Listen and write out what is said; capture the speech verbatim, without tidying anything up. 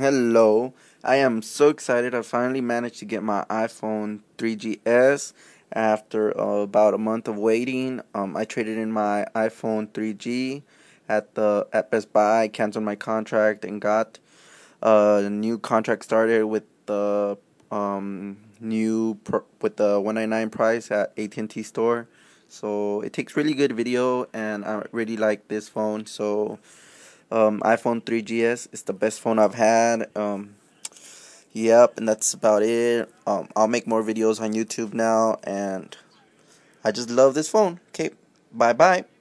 Hello, I am so excited. I finally managed to get my iPhone three G S after uh, about a month of waiting. Um, I traded in my iPhone three G at the at Best Buy, canceled my contract, and got uh, a new contract started with the um, new pr- with the one ninety-nine price at A T and T store. So it takes really good video, and I really like this phone. So um, iPhone three G S is the best phone I've had. Um, yep, and that's about it. Um, I'll make more videos on YouTube now, and I just love this phone. Okay, bye bye.